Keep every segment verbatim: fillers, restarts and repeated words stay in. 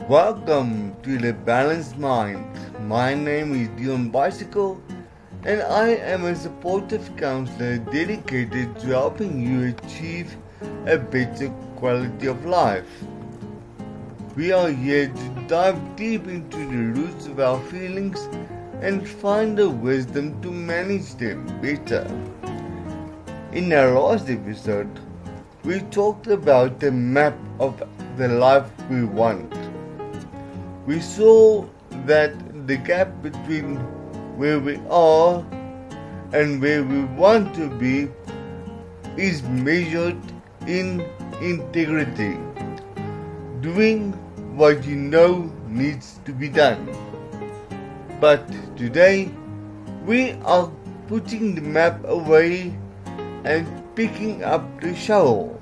Welcome to the Balanced Mind. My name is Dion Bicycle and I am a supportive counselor dedicated to helping you achieve a better quality of life. We are here to dive deep into the roots of our feelings and find the wisdom to manage them better. In our last episode, we talked about the map of the life we want. We saw that the gap between where we are and where we want to be is measured in integrity, doing what you know needs to be done. But today, we are putting the map away and picking up the shovel.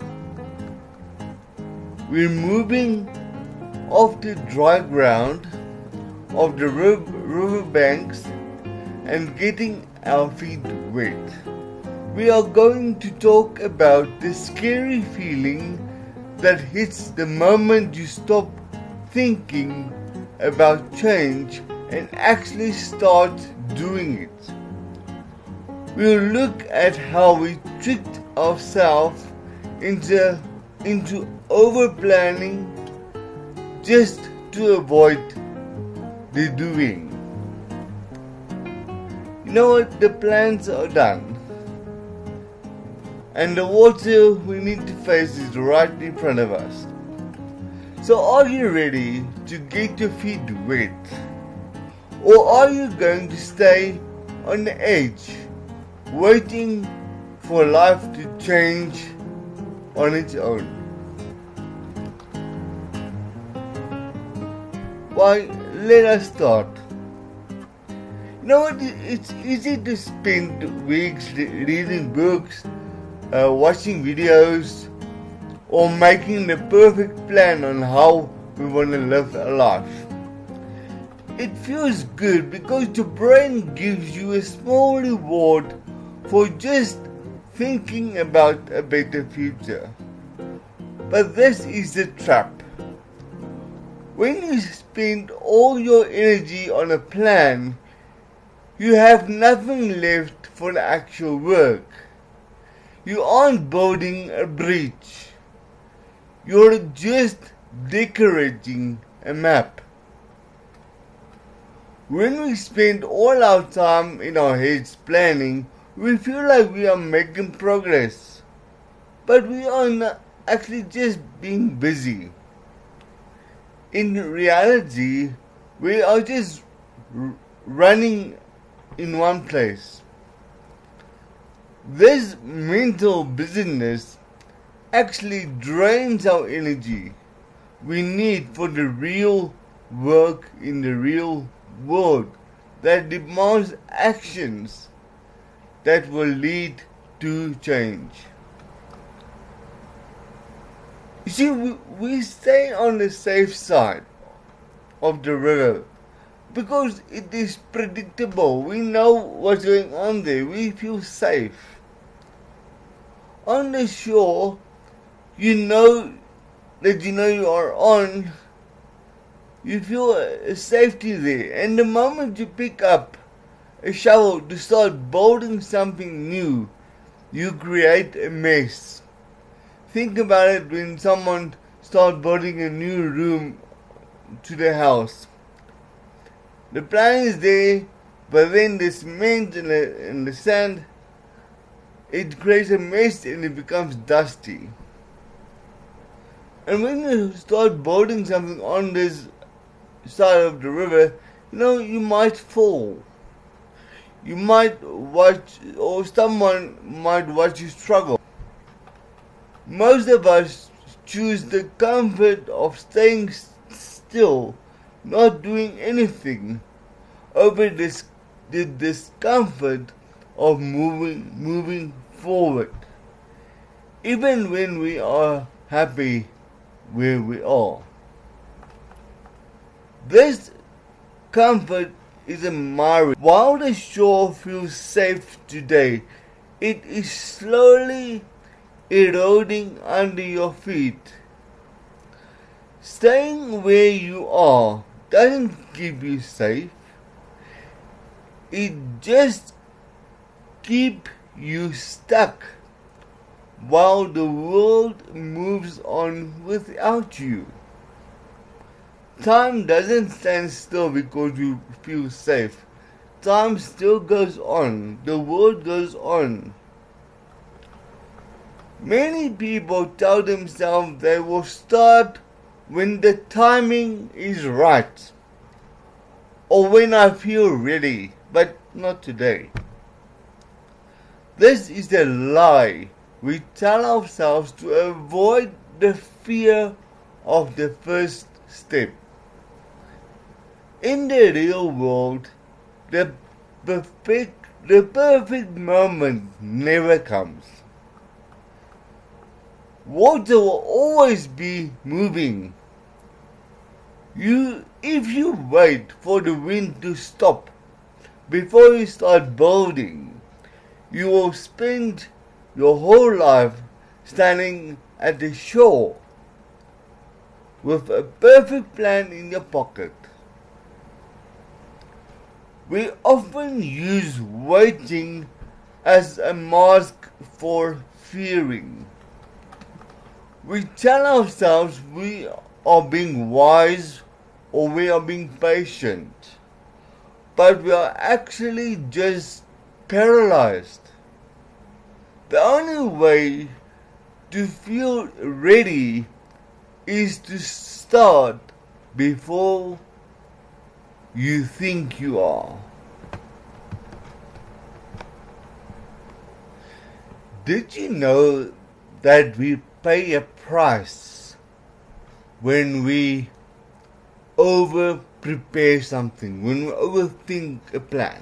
We're moving off the dry ground of the river, river banks and getting our feet wet. We are going to talk about the scary feeling that hits the moment you stop thinking about change and actually start doing it. We'll look at how we tricked ourselves into, into over-planning just to avoid the doing. You know what? The plans are done. And the water we need to face is right in front of us. So are you ready to get your feet wet? Or are you going to stay on the edge, waiting for life to change on its own? Why, let us start. You know what? It's easy to spend weeks reading books, uh, watching videos, or making the perfect plan on how we want to live a life. It feels good because the brain gives you a small reward for just thinking about a better future. But this is the trap. When you spend all your energy on a plan, you have nothing left for the actual work. You aren't building a bridge. You're just decorating a map. When we spend all our time in our heads planning, we feel like we are making progress. But we are not actually just being busy. In reality, we are just r- running in one place. This mental busyness actually drains our energy we need for the real work in the real world that demands actions that will lead to change. You see, we, we stay on the safe side of the river because it is predictable. We know what's going on there. We feel safe. On the shore, you know that you know you are on. You feel a safety there. And the moment you pick up a shovel to start building something new, you create a mess. Think about it when someone starts building a new room to their house. The plan is there, but then the cement and the, and the sand, it creates a mess and it becomes dusty. And when you start building something on this side of the river, you know, you might fall. You might watch, or someone might watch you struggle. Most of us choose the comfort of staying still, not doing anything, over this, the discomfort of moving, moving forward, even when we are happy where we are. This comfort is a mirage. While the shore feels safe today, it is slowly eroding under your feet. Staying where you are doesn't keep you safe. It just keeps you stuck while the world moves on without you. Time doesn't stand still because you feel safe. Time still goes on. The world goes on. Many people tell themselves they will start when the timing is right, or when I feel ready, but not today. This is a lie we tell ourselves to avoid the fear of the first step. In the real world, the perfect, the perfect moment never comes. Water will always be moving. You, if you wait for the wind to stop before you start building, you will spend your whole life standing at the shore with a perfect plan in your pocket. We often use waiting as a mask for fearing. We tell ourselves we are being wise or we are being patient, but we are actually just paralyzed. The only way to feel ready is to start before you think you are. Did you know that we pay a price when we over prepare something, when we overthink a plan?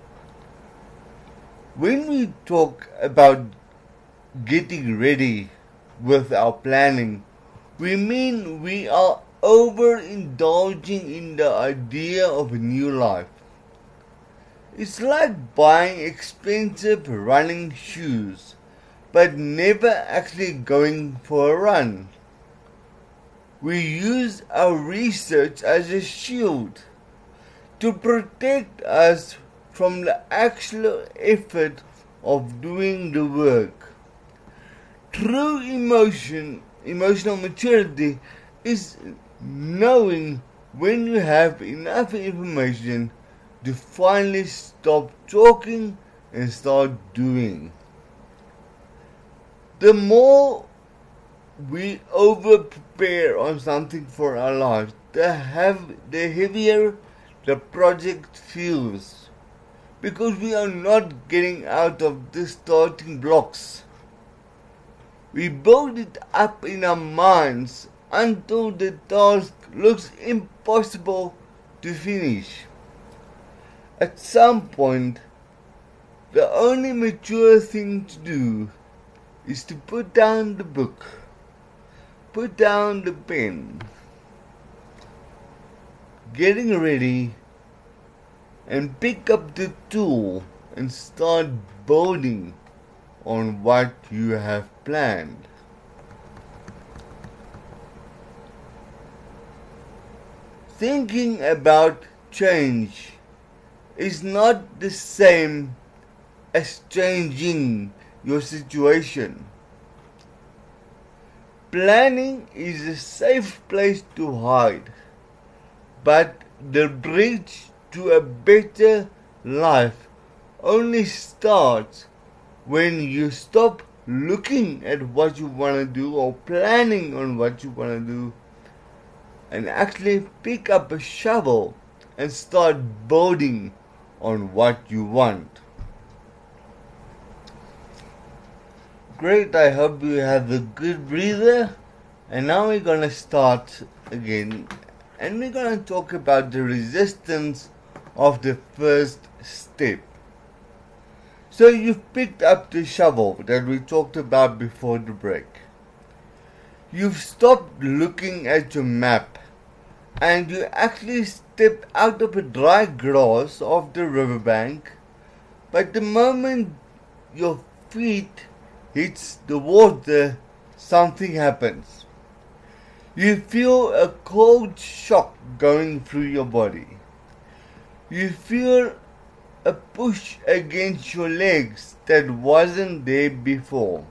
When we talk about getting ready with our planning, we mean we are overindulging in the idea of a new life. It's like buying expensive running shoes, but never actually going for a run. We use our research as a shield to protect us from the actual effort of doing the work. True emotion, emotional maturity is knowing when you have enough information to finally stop talking and start doing. The more we over prepare on something for our lives, the, have, the heavier the project feels, because we are not getting out of the starting blocks. We build it up in our minds until the task looks impossible to finish. At some point, the only mature thing to do is to put down the book, put down the pen, getting ready, and pick up the tool and start building on what you have planned. Thinking about change is not the same as changing your situation. Planning is a safe place to hide, but the bridge to a better life only starts when you stop looking at what you want to do or planning on what you want to do and actually pick up a shovel and start building on what you want. Great, I hope you have a good breather. And now we're going to start again. And we're going to talk about the resistance of the first step. So you've picked up the shovel that we talked about before the break. You've stopped looking at your map and you actually step out of the dry grass of the riverbank. But the moment your feet hits the water, something happens. You feel a cold shock going through your body. You feel a push against your legs that wasn't there before.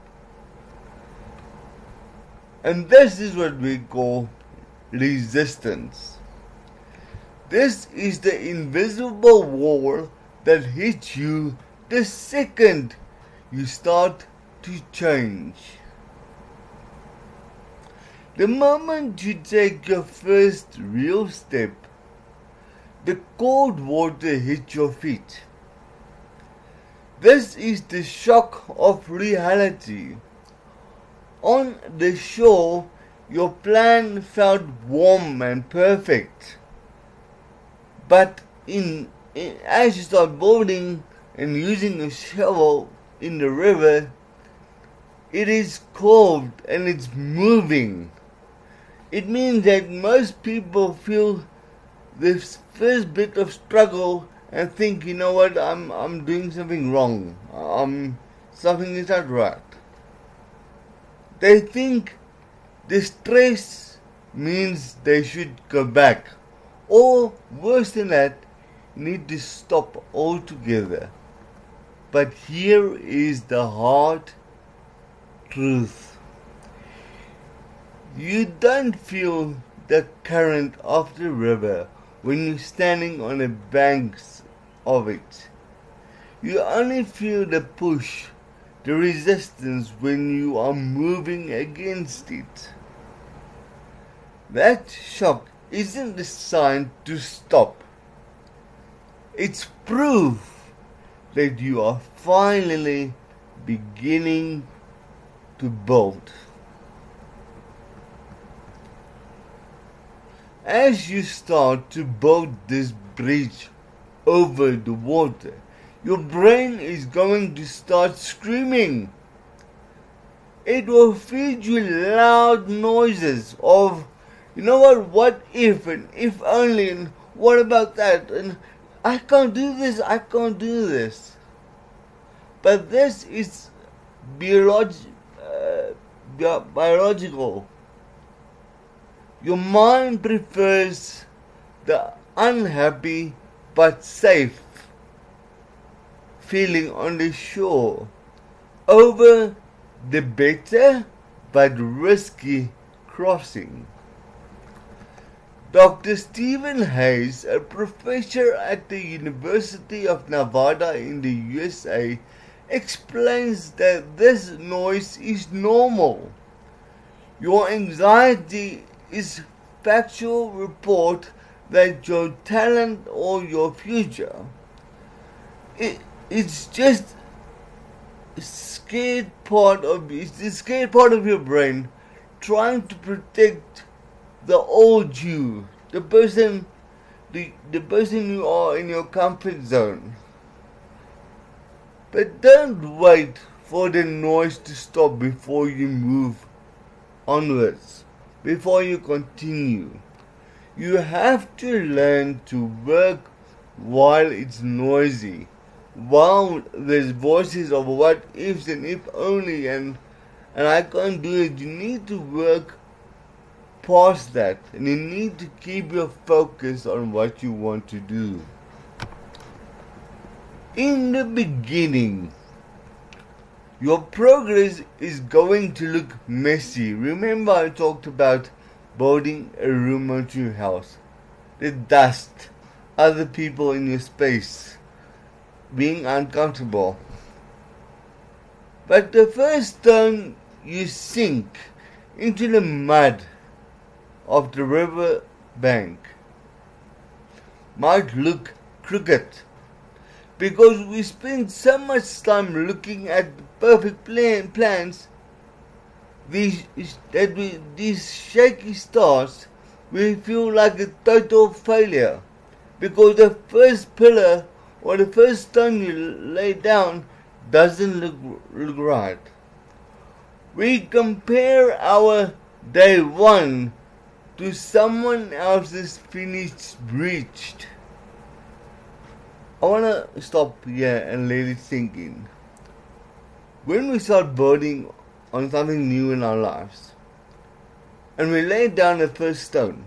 And this is what we call resistance. This is the invisible wall that hits you the second you start to change. The moment you take your first real step, the cold water hits your feet. This is the shock of reality. On the shore, your plan felt warm and perfect. But in, in as you start boarding and using a shovel in the river, it is cold and it's moving. It means that most people feel this first bit of struggle and think, you know what, I'm I'm doing something wrong. Um, something is not right. They think the stress means they should go back, or worse than that, need to stop altogether. But here is the hard truth. You don't feel the current of the river when you're standing on the banks of it. You only feel the push, the resistance when you are moving against it. That shock isn't a sign to stop. It's proof that you are finally beginning to build. As you start to build this bridge over the water, your brain is going to start screaming. It will feed you loud noises of, you know what, what if, and if only, and what about that, and I can't do this, I can't do this. But this is biolog- uh, bi- biological. Your mind prefers the unhappy but safe feeling on the shore over the better but risky crossing. Doctor Stephen Hayes, a professor at the University of Nevada in the U S A, explains that this noise is normal. Your anxiety is factual report that your talent or your future. It, it's just a scared part of it's the scared part of your brain trying to protect the old you, the person, the the person you are in your comfort zone. But don't wait for the noise to stop before you move onwards, before you continue. You have to learn to work while it's noisy, while there's voices of what ifs and if only and and I can't do it. You need to work past that, and you need to keep your focus on what you want to do. In the beginning, your progress is going to look messy. Remember I talked about building a room onto your house. The dust, other people in your space, being uncomfortable. But the first time you sink into the mud of the river bank might look crooked, because we spend so much time looking at the perfect plan, plans these that we these shaky stars, we feel like a total failure, because the first pillar or the first stone you lay down doesn't look look right. We compare our day one to someone else's finished bridge. I want to stop here and let it sink in. When we start building on something new in our lives, and we lay down the first stone.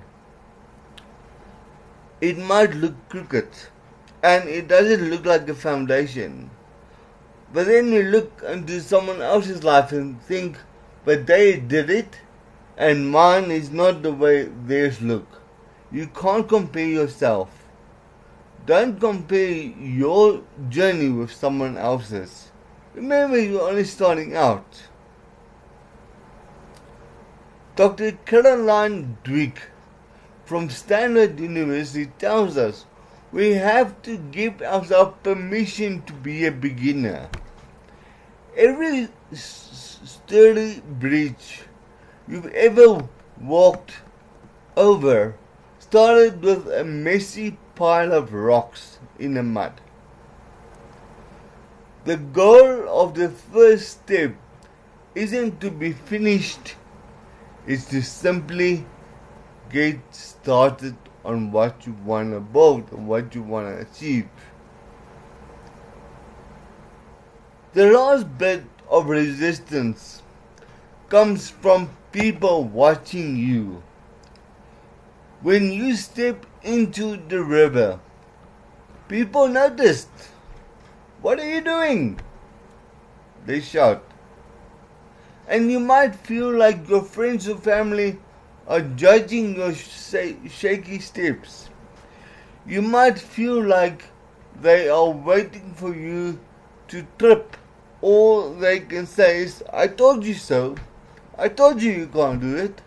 It might look crooked, and it doesn't look like a foundation. But then we look into someone else's life and think, but they did it, and mine is not the way theirs look. You can't compare yourself. Don't compare your journey with someone else's. Remember, you're only starting out. Doctor Caroline Dweck from Stanford University tells us we have to give ourselves permission to be a beginner. Every sturdy bridge you've ever walked over started with a messy pile of rocks in the mud. The goal of the first step isn't to be finished, it's to simply get started on what you want to build, what you want to achieve. The last bit of resistance comes from people watching you. When you step into the river, people noticed. What are you doing? They shout. And you might feel like your friends or family are judging your sh- shaky steps. You might feel like they are waiting for you to trip. All they can say is, I told you so. I told you you can't do it.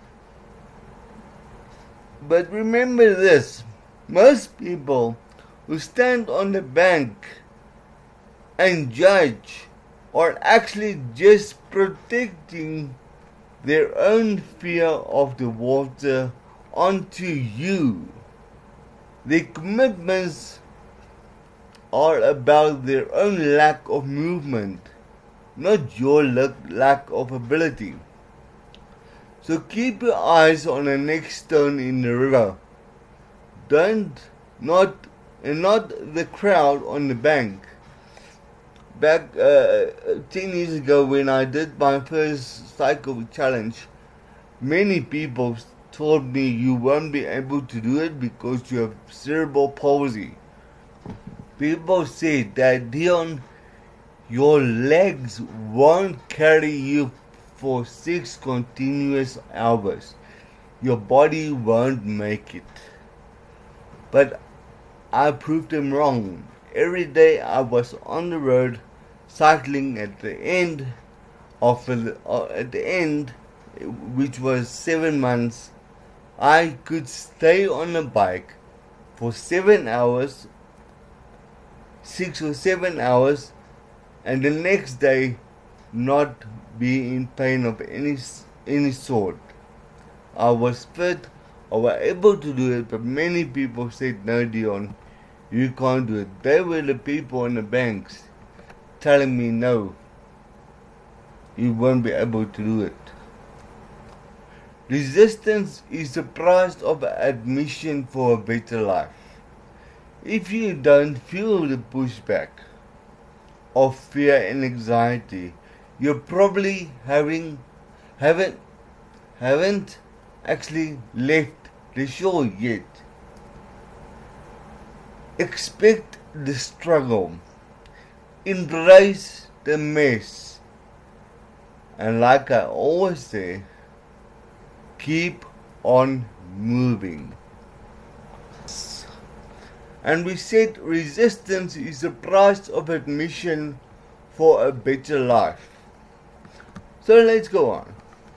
But remember this, most people who stand on the bank and judge are actually just protecting their own fear of the water onto you. Their commitments are about their own lack of movement, not your lack of ability. So keep your eyes on the next stone in the river. Don't, not, and not the crowd on the bank. Back uh, ten years ago when I did my first cycle challenge, many people told me you won't be able to do it because you have cerebral palsy. People said that, Dion, your legs won't carry you for six continuous hours. Your body won't make it. But I proved them wrong. Every day I was on the road cycling. At the end of the, uh, at the end, which was seven months, I could stay on a bike for seven hours, six or seven hours, and the next day not be in pain of any any sort. I was fit, I was able to do it, but many people said, no, Dion, you can't do it. They were the people on the banks telling me, no, you won't be able to do it. Resistance is the price of admission for a better life. If you don't feel the pushback of fear and anxiety, you're probably having haven't haven't actually left the shore yet. Expect the struggle. Embrace the mess. And like I always say, keep on moving. And we said resistance is the price of admission for a better life. So let's go on.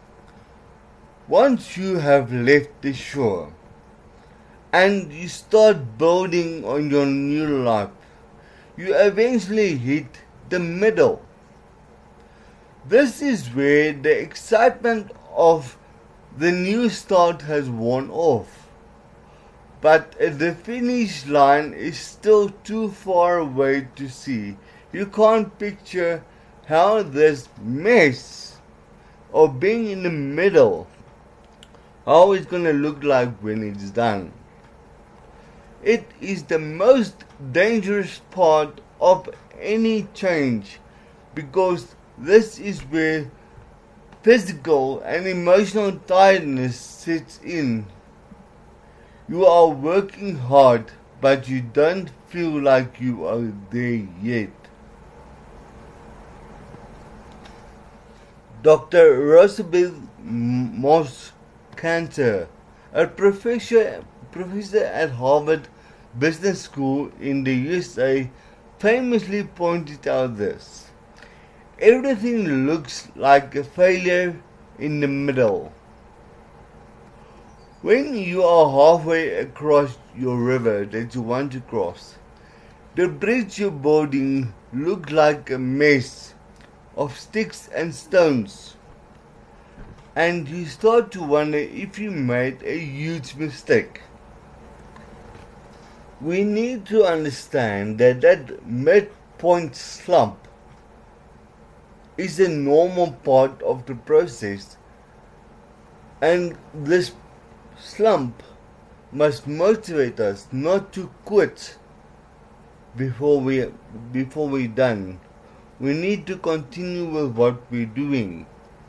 Once you have left the shore and you start building on your new life, you eventually hit the middle. This is where the excitement of the new start has worn off. But the finish line is still too far away to see. You can't picture how this mess of being in the middle, how it's going to look like when it's done. It is the most dangerous part of any change, because this is where physical and emotional tiredness sets in. You are working hard, but you don't feel like you are there yet. Doctor Rosabeth Moss-Kanter, a professor, professor at Harvard Business School in the U S A, famously pointed out this: everything looks like a failure in the middle. When you are halfway across your river that you want to cross, the bridge you're building looks like a mess of sticks and stones, and you start to wonder if you made a huge mistake. We need to understand that that midpoint slump is a normal part of the process, and this slump must motivate us not to quit before we before we're done. We need to continue with what we're doing.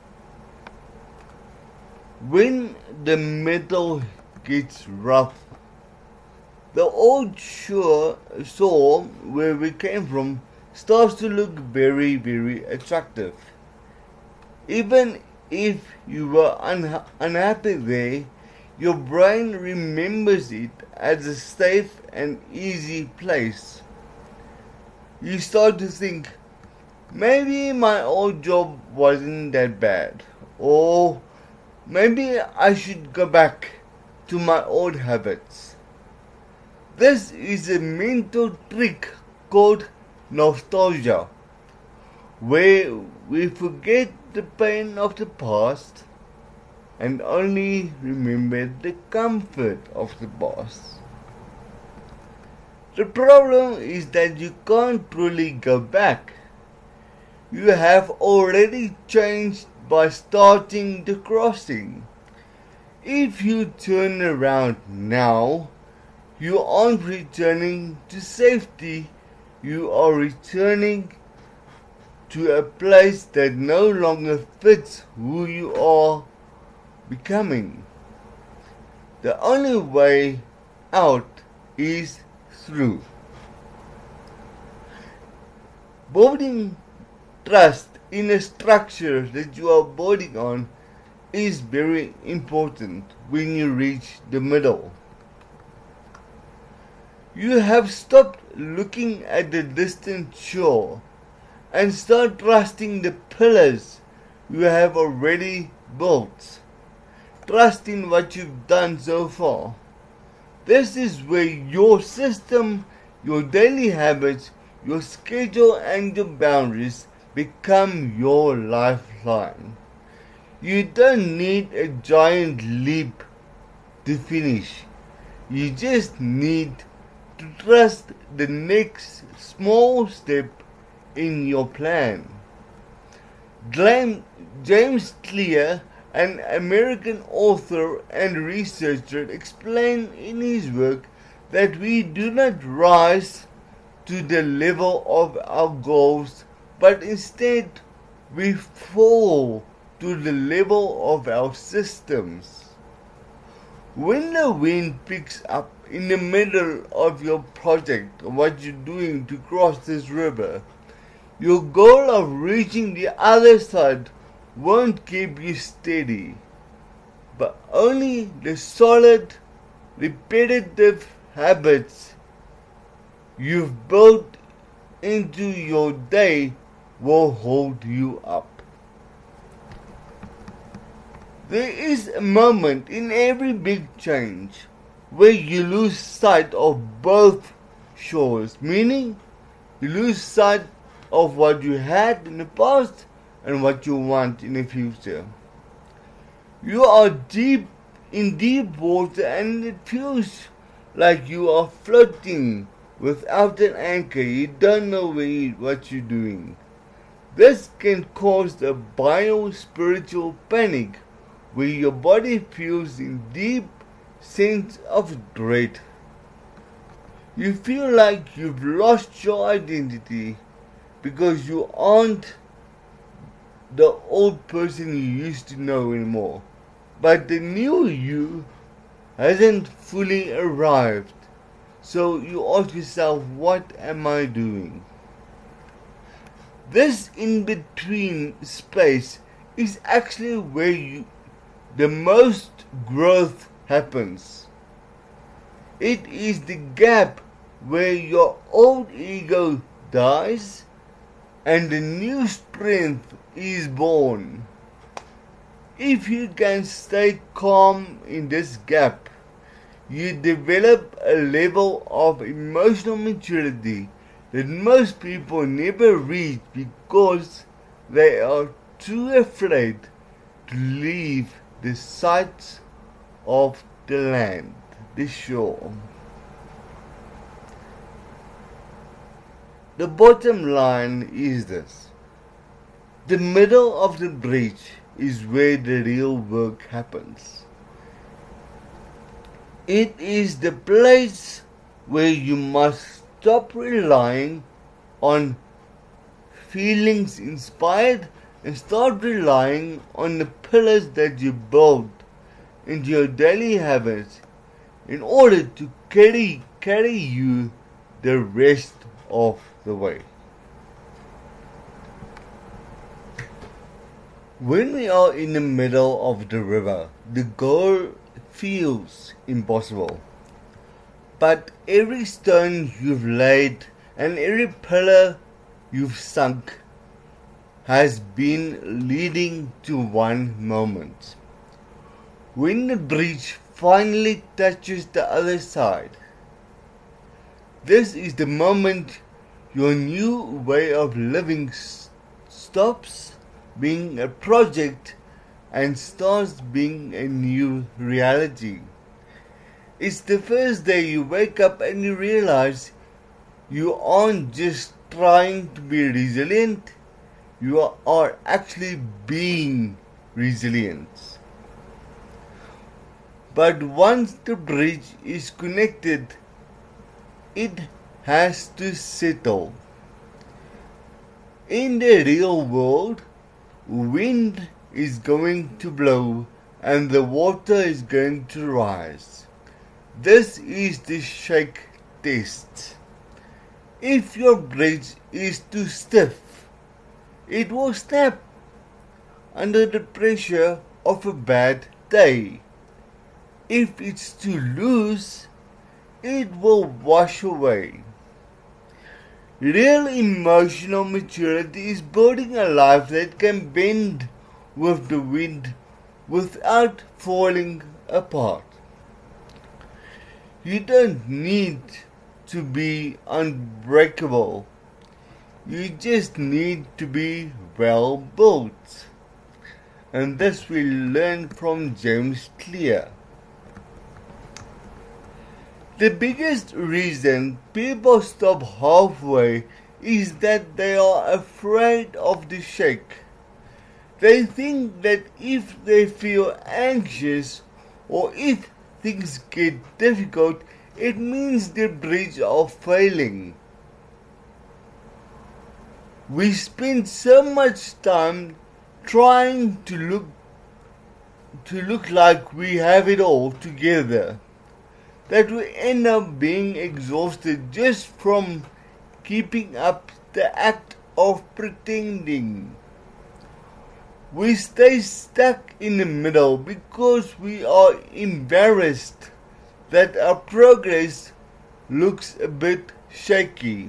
When the middle gets rough, the old shore, shore where we came from starts to look very, very attractive. Even if you were unha- unhappy there, your brain remembers it as a safe and easy place. You start to think, maybe my old job wasn't that bad, or maybe I should go back to my old habits. This is a mental trick called nostalgia, where we forget the pain of the past and only remember the comfort of the past. The problem is that you can't really go back. You have already changed by starting the crossing. If you turn around now, you aren't returning to safety, you are returning to a place that no longer fits who you are becoming. The only way out is through. Building trust in a structure that you are building on is very important when you reach the middle. You have stopped looking at the distant shore and start trusting the pillars you have already built. Trust in what you've done so far. This is where your system, your daily habits, your schedule and your boundaries become your lifeline. You don't need a giant leap to finish. You just need to trust the next small step in your plan. James Clear, an American author and researcher, explained in his work that we do not rise to the level of our goals, but instead we fall to the level of our systems. When the wind picks up in the middle of your project, what you're doing to cross this river, your goal of reaching the other side won't keep you steady, but only the solid, repetitive habits you've built into your day will hold you up. There is a moment in every big change where you lose sight of both shores, meaning you lose sight of what you had in the past and what you want in the future. You are deep in deep water and it feels like you are floating without an anchor. You don't know where you, what you're doing. This can cause a bio-spiritual panic where your body feels in deep sense of dread. You feel like you've lost your identity because you aren't the old person you used to know anymore. But the new you hasn't fully arrived. So you ask yourself, what am I doing? This in-between space is actually where you, the most growth happens. It is the gap where your old ego dies and the new strength is born. If you can stay calm in this gap, you develop a level of emotional maturity that most people never reach because they are too afraid to leave the sides of the land, the shore. The bottom line is this: the middle of the bridge is where the real work happens. It is the place where you must stop relying on feelings inspired and start relying on the pillars that you build into your daily habits in order to carry carry you the rest of the way. When we are in the middle of the river, the goal feels impossible. But every stone you've laid and every pillar you've sunk has been leading to one moment. When the bridge finally touches the other side, this is the moment your new way of living s- stops being a project and starts being a new reality. It's the first day you wake up and you realize you aren't just trying to be resilient, you are actually being resilient. But once the bridge is connected, it has to settle. In the real world, wind is going to blow and the water is going to rise. This is the shake test. If your bridge is too stiff, it will snap under the pressure of a bad day. If it's too loose, it will wash away. Real emotional maturity is building a life that can bend with the wind without falling apart. You don't need to be unbreakable. You just need to be well built. And this we learn from James Clear. The biggest reason people stop halfway is that they are afraid of the shake. They think that if they feel anxious or if things get difficult, it means the bridge are failing. We spend so much time trying to look to look like we have it all together that we end up being exhausted just from keeping up the act of pretending. We stay stuck in the middle because we are embarrassed that our progress looks a bit shaky.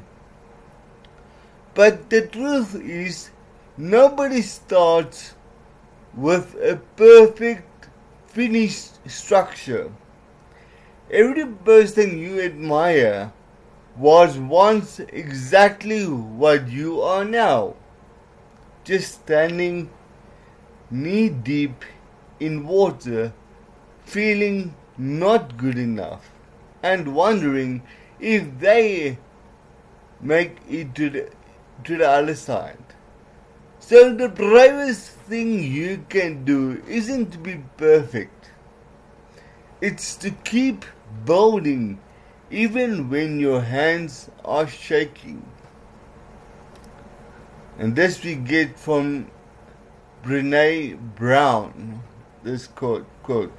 But the truth is, nobody starts with a perfect finished structure. Every person you admire was once exactly what you are now, just standing knee deep in water, feeling not good enough, and wondering if they make it to the, to the other side. So the bravest thing you can do isn't to be perfect. It's to keep building even when your hands are shaking. And this we get from Brene Brown this quote, quote.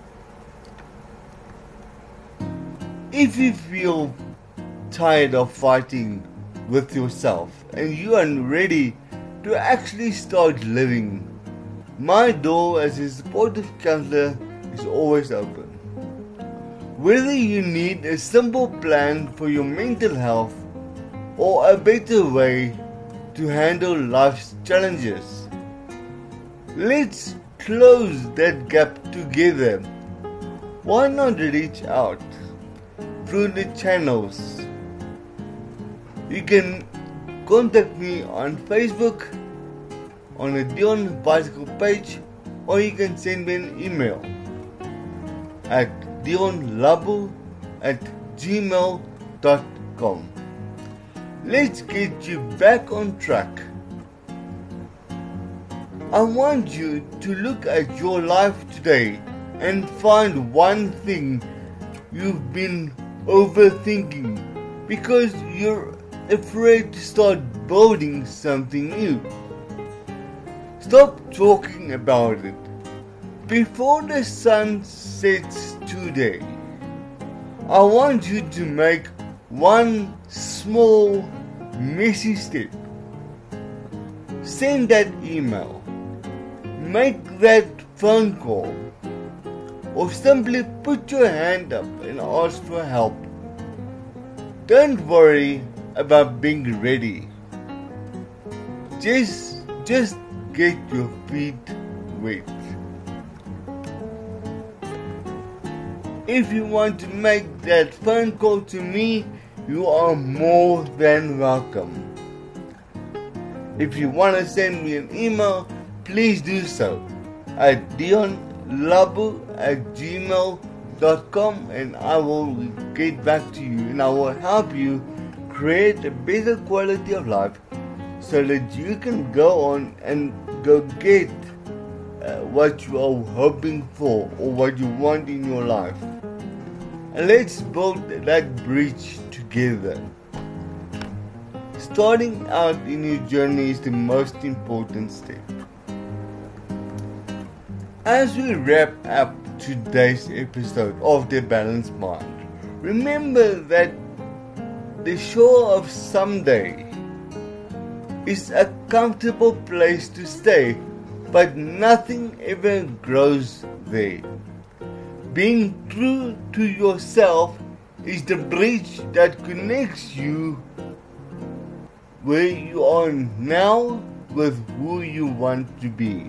If you feel tired of fighting with yourself and you are ready to actually start living, my door as a supportive counselor is always open. Whether you need a simple plan for your mental health or a better way to handle life's challenges, let's close that gap together. Why not reach out through the channels? You can contact me on Facebook, on the Dion Bicycle page, or you can send me an email at dionlabu at gmail dot com. Let's get you back on track. I want you to look at your life today and find one thing you've been overthinking because you're afraid to start building something new. Stop talking about it before the sun sets today. I want you to make one small, messy step. Send that email. Make that phone call. Or simply put your hand up and ask for help. Don't worry about being ready. Just, just get your feet wet. If you want to make that phone call to me, you are more than welcome. If you want to send me an email, please do so at dionlabu at gmail dot com, and I will get back to you and I will help you create a better quality of life so that you can go on and go get uh, what you are hoping for or what you want in your life. And let's build that bridge together. Starting out in your journey is the most important step. As we wrap up today's episode of The Balanced Mind, remember that the shore of someday is a comfortable place to stay, but nothing ever grows there. Being true to yourself is the bridge that connects you where you are now with who you want to be.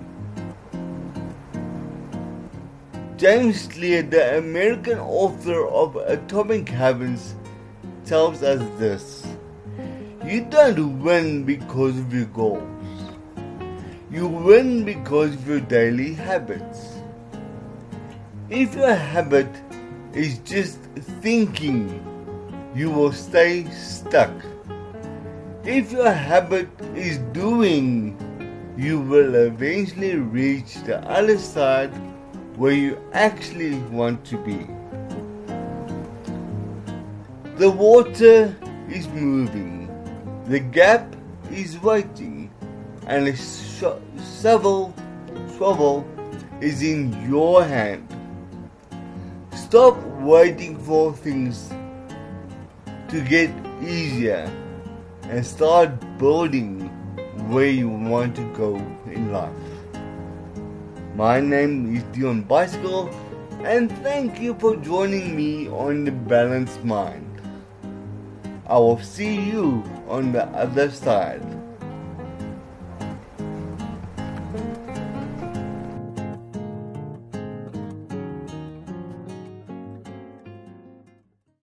James Clear, the American author of Atomic Habits, tells us this: you don't win because of your goals. You win because of your daily habits. If your habit is just thinking, you will stay stuck. If your habit is doing, you will eventually reach the other side where you actually want to be. The water is moving, the gap is waiting, and the sho- shovel, shovel is in your hand. Stop waiting for things to get easier and start building where you want to go in life. My name is Dion Bicycle, and thank you for joining me on The Balanced Mind. I will see you on the other side.